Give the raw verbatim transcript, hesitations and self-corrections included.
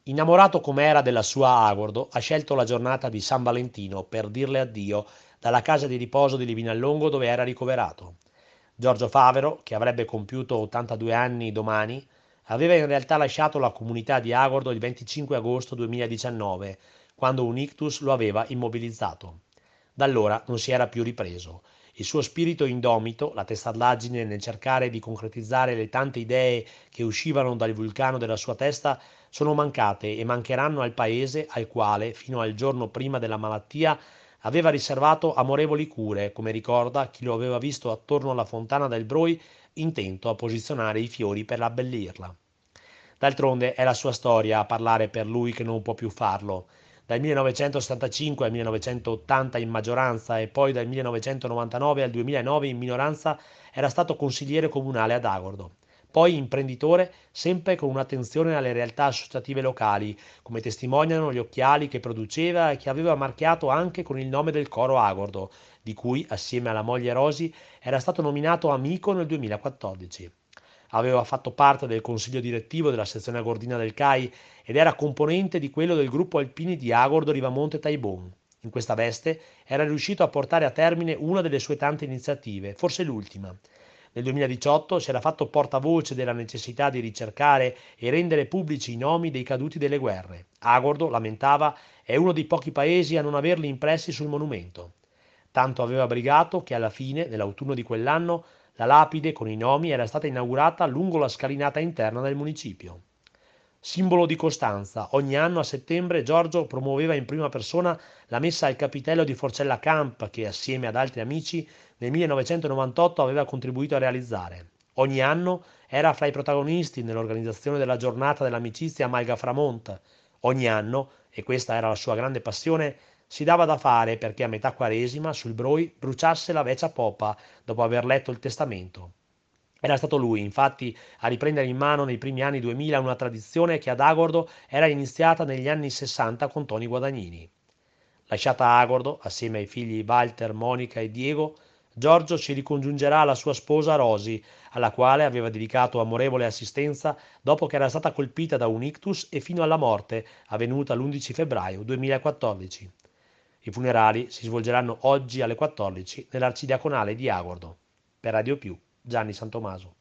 Innamorato com'era della sua Agordo, ha scelto la giornata di San Valentino per dirle addio dalla casa di riposo di Livinallongo dove era ricoverato. Giorgio Favero, che avrebbe compiuto ottantadue anni domani, aveva in realtà lasciato la comunità di Agordo il venticinque agosto duemiladiciannove, quando un ictus lo aveva immobilizzato. Da allora non si era più ripreso. Il suo spirito indomito, la testardaggine nel cercare di concretizzare le tante idee che uscivano dal vulcano della sua testa, sono mancate e mancheranno al paese al quale, fino al giorno prima della malattia, aveva riservato amorevoli cure, come ricorda chi lo aveva visto attorno alla fontana del Broi, intento a posizionare i fiori per abbellirla. D'altronde è la sua storia a parlare per lui che non può più farlo. Dal millenovecentosettantacinque al millenovecentottanta in maggioranza e poi dal millenovecentonovantanove al duemilanove in minoranza era stato consigliere comunale ad Agordo. Poi imprenditore, sempre con un'attenzione alle realtà associative locali, come testimoniano gli occhiali che produceva e che aveva marchiato anche con il nome del coro Agordo, di cui, assieme alla moglie Rosi, era stato nominato amico nel duemilaquattordici. Aveva fatto parte del consiglio direttivo della sezione agordina del C A I ed era componente di quello del gruppo alpini di Agordo Rivamonte Taibon. In questa veste era riuscito a portare a termine una delle sue tante iniziative, forse l'ultima. Nel duemiladiciotto si era fatto portavoce della necessità di ricercare e rendere pubblici i nomi dei caduti delle guerre. Agordo, lamentava, è uno dei pochi paesi a non averli impressi sul monumento. Tanto aveva brigato che alla fine, nell'autunno di quell'anno, la lapide con i nomi era stata inaugurata lungo la scalinata interna del municipio. Simbolo di costanza, ogni anno a settembre Giorgio promuoveva in prima persona la messa al capitello di Forcella Camp che, assieme ad altri amici, nel millenovecentonovantotto aveva contribuito a realizzare. Ogni anno era fra i protagonisti nell'organizzazione della giornata dell'amicizia a Malgaframont. Ogni anno, e questa era la sua grande passione, si dava da fare perché a metà quaresima sul Broi bruciasse la vecchia popa dopo aver letto il testamento. Era stato lui, infatti, a riprendere in mano nei primi anni duemila una tradizione che ad Agordo era iniziata negli anni sessanta con Toni Guadagnini. Lasciata Agordo, assieme ai figli Walter, Monica e Diego, Giorgio si ricongiungerà alla sua sposa Rosi, alla quale aveva dedicato amorevole assistenza dopo che era stata colpita da un ictus e fino alla morte, avvenuta l'undici febbraio duemilaquattordici. I funerali si svolgeranno oggi alle quattordici nell'arcidiaconale di Agordo. Per Radio Più, Gianni Santomaso.